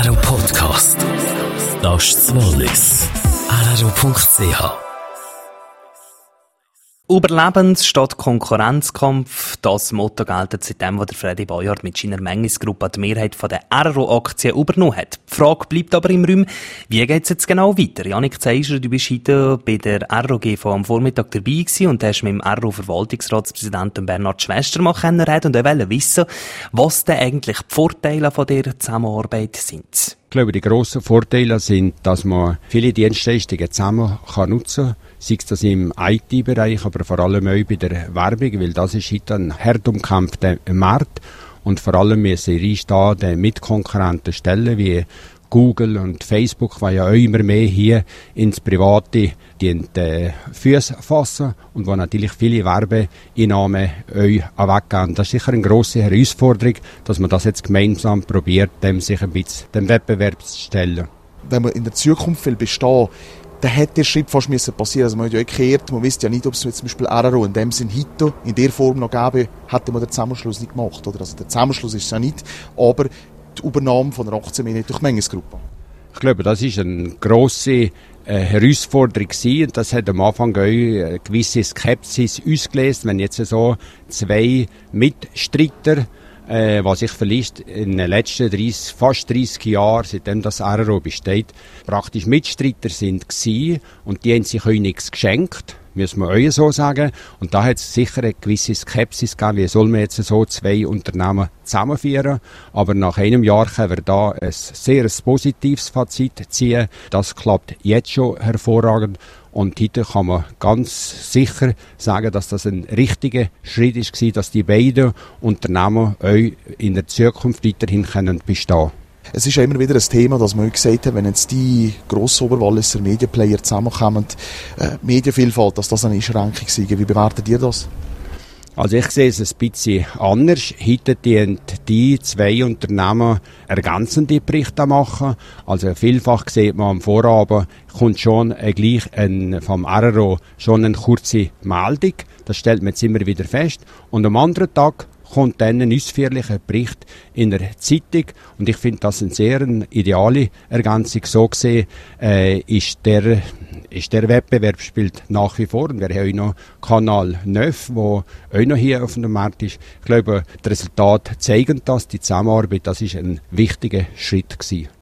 RRO Podcast. Das ist das Wallis. RRO.ch. Überlebens statt Konkurrenzkampf. Das Motto gilt seitdem, wo der Freddy Boyard mit seiner Mengisgruppe die Mehrheit der RRO-Aktien übernommen hat. Die Frage bleibt aber im Raum, wie geht es jetzt genau weiter? Jannik Zeischer, du bist heute bei der RRO-GV am Vormittag dabei gewesen und hast mit dem RRO-Verwaltungsratspräsidenten Bernhard Schwestermann reden und wollte wissen, was denn eigentlich die Vorteile von dieser Zusammenarbeit sind. Ich glaube, die grossen Vorteile sind, dass man viele Dienstleistungen zusammen nutzen kann. Sei es das im IT-Bereich, aber vor allem auch bei der Werbung, weil das ist heute ein hart umkämpfter Markt. Und vor allem müssen einstehen mit Konkurrenten stellen, wie Google und Facebook, die ja auch immer mehr hier ins Private die Füße fassen und wo natürlich viele Werbeeinnahmen weggehen. Das ist sicher eine grosse Herausforderung, dass man das jetzt gemeinsam probiert, sich ein bisschen dem Wettbewerb zu stellen. Wenn man in der Zukunft will bestehen, dann hätte der Schritt fast passieren. Also man hat ja gekehrt, man wusste ja nicht, ob es zum Beispiel RRO in dem Sinn heute in der Form noch gäbe, hätte man den Zusammenschluss nicht gemacht. Oder? Also der Zusammenschluss ist es ja nicht, aber die Übernahme von der Aktienmehrheit durch die Mengisgruppe. Ich glaube, das ist eine grosse Herausforderung gewesen. Und das hat am Anfang auch eine gewisse Skepsis ausgelöst, wenn jetzt so zwei Mitstreiter, was sich vielleicht in den letzten fast 30 Jahren, seitdem das RRO besteht, praktisch Mitstreiter sind gewesen und die haben sich auch nichts geschenkt, müssen wir euch so sagen. Und da hat es sicher eine gewisse Skepsis gegeben, wie soll man jetzt so zwei Unternehmen zusammenführen. Aber nach einem Jahr können wir da ein sehr positives Fazit ziehen. Das klappt jetzt schon hervorragend. Und heute kann man ganz sicher sagen, dass das ein richtiger Schritt war, dass die beiden Unternehmen euch in der Zukunft weiterhin bestehen können. Es ist ja immer wieder ein Thema, dass man gesagt hat, wenn jetzt die Grossoberwalliser Medienplayer zusammenkommen, Medienvielfalt, dass das eine Einschränkung sei. Wie bewertet ihr das? Also ich sehe es ein bisschen anders. Heute die zwei Unternehmen ergänzende Berichte machen. Also vielfach sieht man am Vorabend, kommt schon gleich vom RRO schon eine kurze Meldung. Das stellt man jetzt immer wieder fest. Und am anderen Tag kommt dann ein ausführlicher Bericht in der Zeitung. Und ich finde das eine sehr ideale Ergänzung. So gesehen ist der Wettbewerb spielt nach wie vor. Und wir haben auch noch Kanal 9, der auch noch hier auf dem Markt ist. Ich glaube, die Resultate zeigen das. Die Zusammenarbeit, das ist ein wichtiger Schritt gewesen.